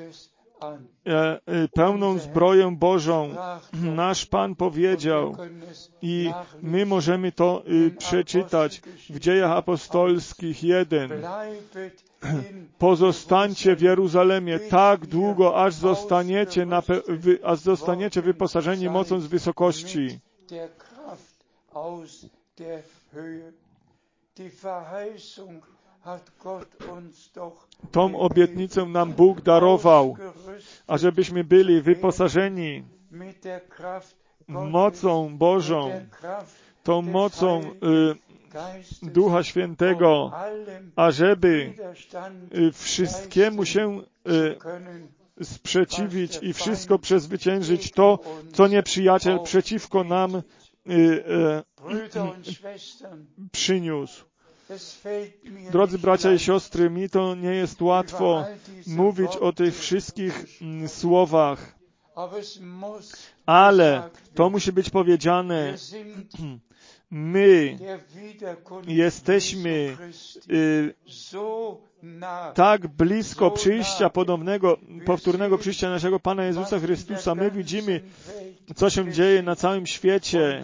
pełną zbroję Bożą. Nasz Pan powiedział i my możemy to przeczytać w Dziejach Apostolskich 1. Pozostańcie w Jeruzalemie tak długo, aż zostaniecie wyposażeni mocą z wysokości. Tą obietnicę nam Bóg darował, ażebyśmy byli wyposażeni mocą Bożą, tą mocą Ducha Świętego, ażeby wszystkiemu się sprzeciwić i wszystko przezwyciężyć to, co nieprzyjaciel przeciwko nam przyniósł. Drodzy bracia i siostry, mi to nie jest łatwo mówić o tych wszystkich słowach, ale to musi być powiedziane. My jesteśmy tak blisko przyjścia powtórnego przyjścia naszego Pana Jezusa Chrystusa. My widzimy, co się dzieje na całym świecie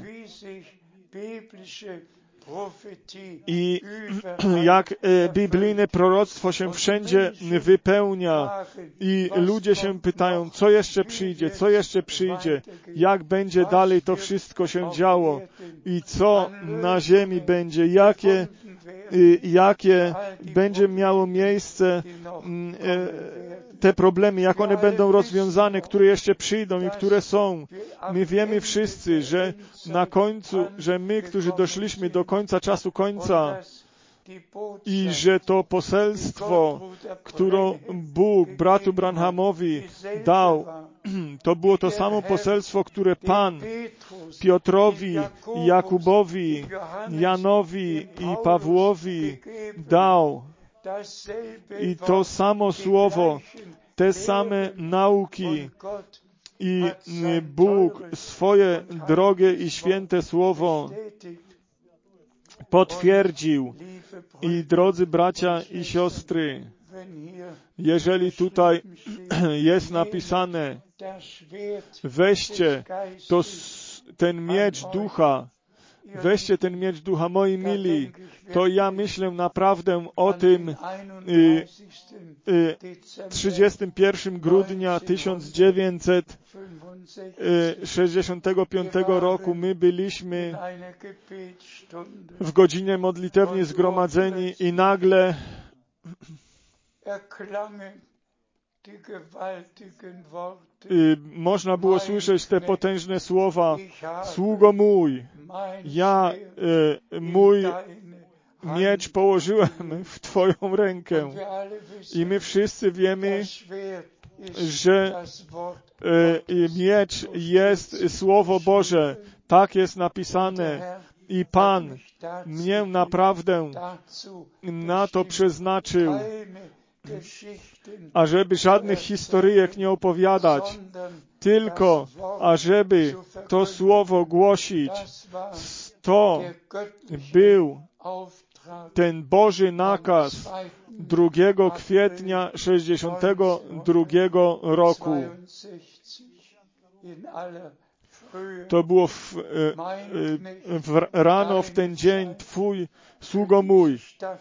i jak biblijne proroctwo się wszędzie wypełnia i ludzie się pytają, co jeszcze przyjdzie, jak będzie dalej to wszystko się działo i co na ziemi będzie, jakie będzie miało miejsce te problemy, jak one będą rozwiązane, które jeszcze przyjdą i które są. My wiemy wszyscy, że na końcu, że my, którzy doszliśmy do końca czasu końca i że to poselstwo, które Bóg bratu Branhamowi dał, to było to samo poselstwo, które Pan Piotrowi, Jakubowi, Janowi i Pawłowi dał. I to samo słowo, te same nauki i Bóg swoje drogie i święte słowo potwierdził. I drodzy bracia i siostry, jeżeli tutaj jest napisane, weźcie ten miecz ducha, moi mili, to ja myślę naprawdę o tym 31 grudnia 1965 roku. My byliśmy w godzinie modlitewnie zgromadzeni i nagle można było słyszeć te potężne słowa: sługo mój, ja mój miecz położyłem w Twoją rękę. I my wszyscy wiemy, że miecz jest Słowo Boże. Tak jest napisane. I Pan mnie naprawdę na to przeznaczył, ażeby żadnych historyjek nie opowiadać, tylko ażeby to Słowo głosić. To był ten Boży nakaz 2 kwietnia 1962 roku. To było rano w ten dzień: Twój sługo mój.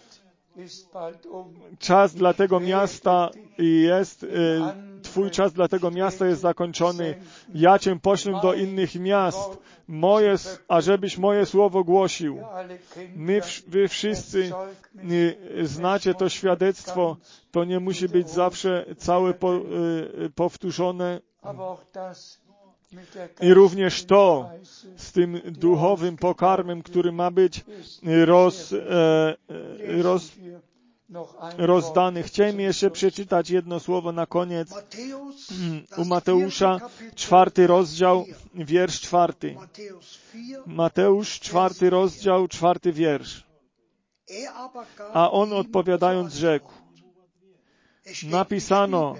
Czas dla tego miasta jest, Twój czas dla tego miasta jest zakończony. Ja Cię poślę do innych miast, ażebyś moje słowo głosił. Wy wszyscy znacie to świadectwo. To nie musi być zawsze całe powtórzone. I również to z tym duchowym pokarmem, który ma być rozdany. Chciałem jeszcze przeczytać jedno słowo na koniec. U Mateusza, 4 rozdział, wiersz 4. Mateusz, 4 rozdział, 4 wiersz. A on odpowiadając rzekł: napisano,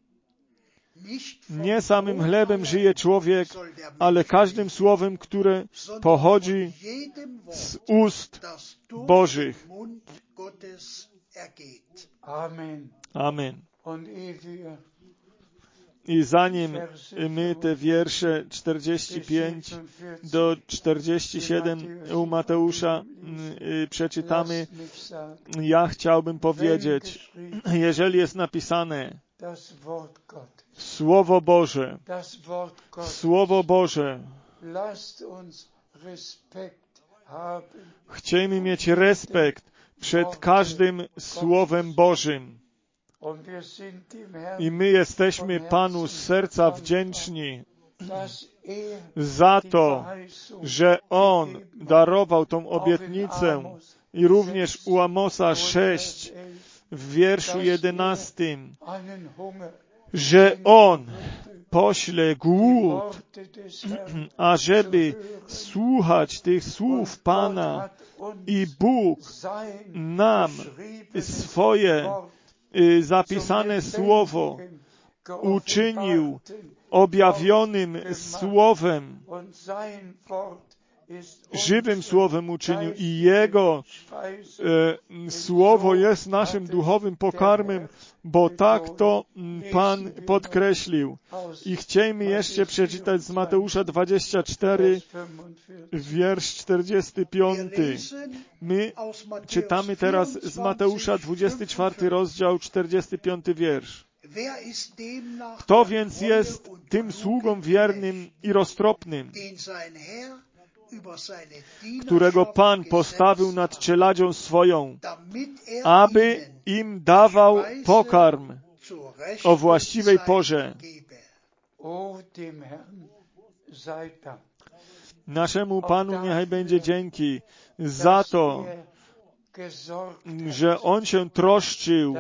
nie samym chlebem żyje człowiek, ale każdym słowem, które pochodzi z ust Bożych. Amen. I zanim my te wiersze 45 do 47 u Mateusza przeczytamy, ja chciałbym powiedzieć, jeżeli jest napisane Słowo Boże, Słowo Boże, chcemy mieć respekt przed każdym Słowem Bożym. I my jesteśmy Panu z serca wdzięczni za to, że On darował tą obietnicę. I również u Amosa 6 w wierszu 11, że On pośle głód, ażeby słuchać tych słów Pana, i Bóg nam swoje zapisane słowo uczynił objawionym słowem, żywym słowem uczynił, i Jego słowo jest naszym duchowym pokarmem, bo tak to Pan podkreślił. I chcielibyśmy jeszcze przeczytać z Mateusza 24, wiersz 45. My czytamy teraz z Mateusza 24 rozdział, 45 wiersz. Kto więc jest tym sługą wiernym i roztropnym, którego Pan postawił nad czeladzią swoją, aby im dawał pokarm o właściwej porze. Naszemu Panu niechaj będzie dzięki za to, że On się troszczył,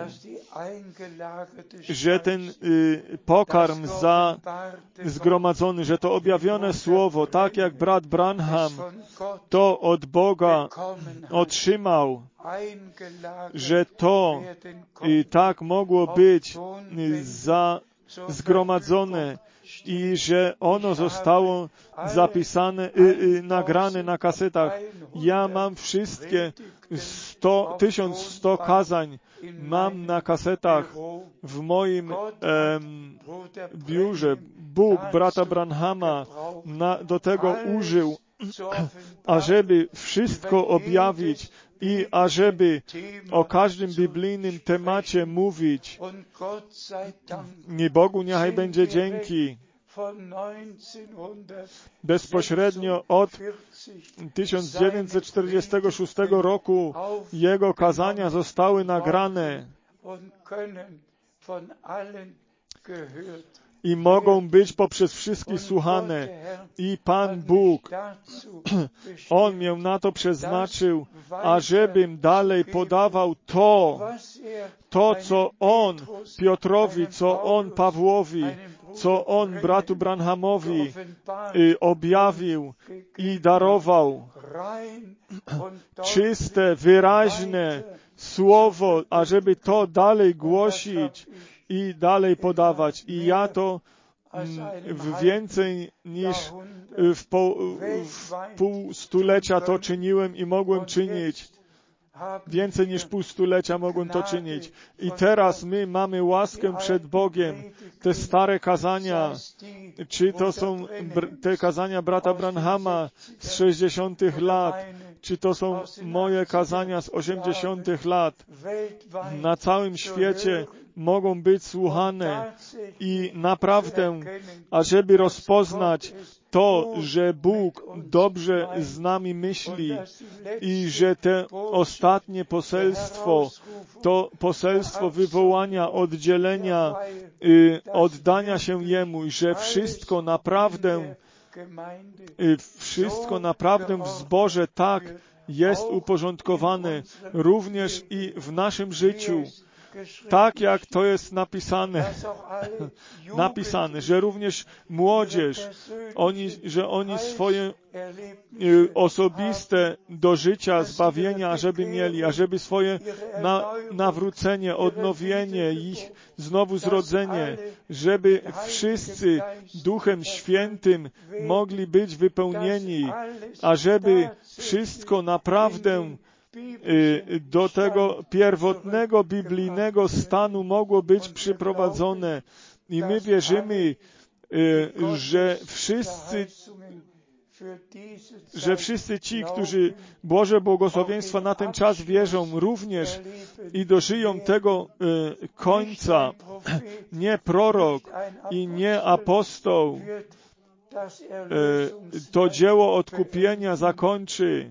że ten pokarm zgromadzony, że to objawione słowo, tak jak brat Branham to od Boga otrzymał, że to tak mogło być zgromadzone i że ono zostało zapisane, nagrane na kasetach. Ja mam wszystkie 1100 kazań mam na kasetach w moim biurze. Bóg brata Branhama do tego użył, ażeby wszystko objawić i ażeby o każdym biblijnym temacie mówić. I Bogu niechaj będzie dzięki. Bezpośrednio od 1946 roku Jego kazania zostały nagrane i mogą być poprzez wszystkich słuchane. I Pan Bóg, On mnie na to przeznaczył, ażebym dalej podawał to, co On Piotrowi, co On Pawłowi, co On bratu Branhamowi objawił i darował. Czyste, wyraźne słowo, ażeby to dalej głosić i dalej podawać. I ja to w więcej niż w pół stulecia to czyniłem i mogłem czynić. Więcej niż pół stulecia mogłem to czynić. I teraz my mamy łaskę przed Bogiem. Te stare kazania, czy to są te kazania brata Branhama z 60 lat, czy to są moje kazania z 80 lat, na całym świecie mogą być słuchane i naprawdę, ażeby rozpoznać to, że Bóg dobrze z nami myśli i że te ostatnie poselstwo, to poselstwo wywołania, oddzielenia, oddania się Jemu, że wszystko naprawdę w zborze tak jest uporządkowane, również i w naszym życiu. Tak jak to jest napisane, że również młodzież, że oni swoje osobiste do życia, zbawienia, żeby mieli, ażeby swoje nawrócenie, odnowienie ich, znowu zrodzenie, żeby wszyscy Duchem Świętym mogli być wypełnieni, ażeby wszystko naprawdę do tego pierwotnego, biblijnego stanu mogło być przyprowadzone. I my wierzymy, że wszyscy ci, którzy Boże błogosławieństwa na ten czas wierzą, również i dożyją tego końca, nie prorok i nie apostoł to dzieło odkupienia zakończy,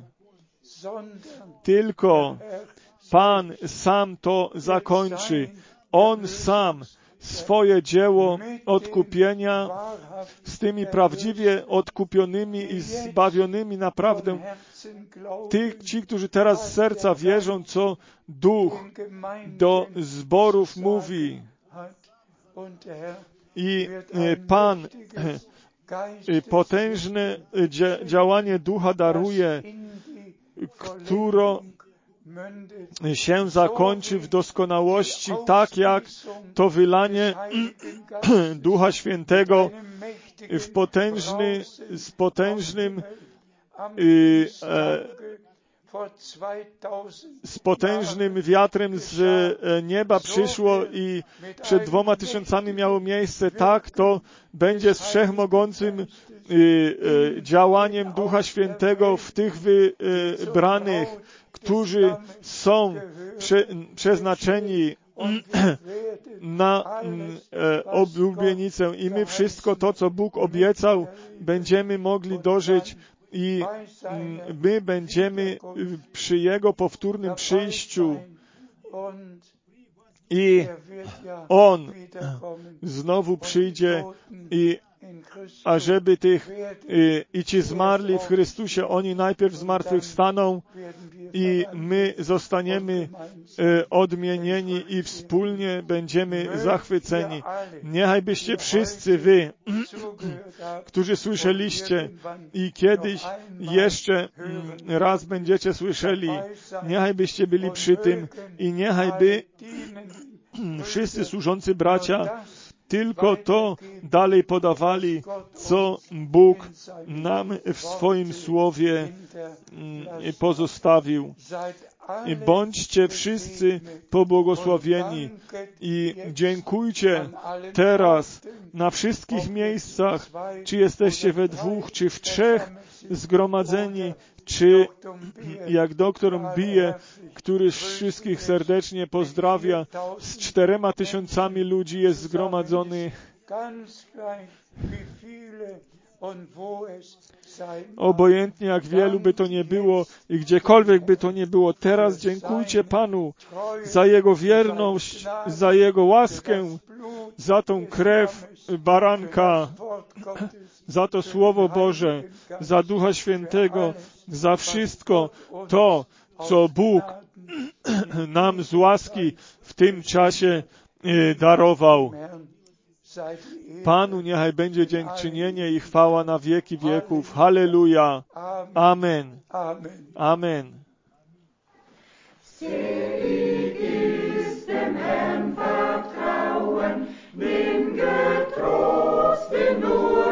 tylko Pan sam to zakończy. On sam swoje dzieło odkupienia z tymi prawdziwie odkupionymi i zbawionymi naprawdę ci, którzy teraz z serca wierzą, co Duch do zborów mówi. I Pan potężne działanie Ducha daruje, które się zakończy w doskonałości, tak jak to wylanie Ducha Świętego z potężnym wiatrem z nieba przyszło i przed 2000 miało miejsce. Tak to będzie z wszechmogącym działaniem Ducha Świętego w tych wybranych, którzy są przeznaczeni na oblubienicę. I my wszystko to, co Bóg obiecał, będziemy mogli dożyć i my będziemy przy Jego powtórnym przyjściu i On znowu przyjdzie i ażeby i ci zmarli w Chrystusie, oni najpierw zmartwychwstaną i my zostaniemy odmienieni i wspólnie będziemy zachwyceni. Niechaj byście wszyscy wy, którzy słyszeliście i kiedyś jeszcze raz będziecie słyszeli, niechaj byście byli przy tym i niechaj by wszyscy służący bracia tylko to dalej podawali, co Bóg nam w swoim Słowie pozostawił. I bądźcie wszyscy pobłogosławieni i dziękujcie teraz na wszystkich miejscach, czy jesteście we 2, czy w 3 zgromadzeni, czy jak doktor Bije, który wszystkich serdecznie pozdrawia, z 4000 ludzi jest zgromadzonych. Obojętnie jak wielu by to nie było i gdziekolwiek by to nie było, teraz dziękujcie Panu za Jego wierność, za Jego łaskę, za tą krew baranka, za to Słowo Boże, za Ducha Świętego, za wszystko to, co Bóg nam z łaski w tym czasie darował. Panu niechaj będzie dziękczynienie i chwała na wieki wieków. Halleluja. Amen. Amen. Selig ist dem Herrn vertrauen, nimm getrost in nur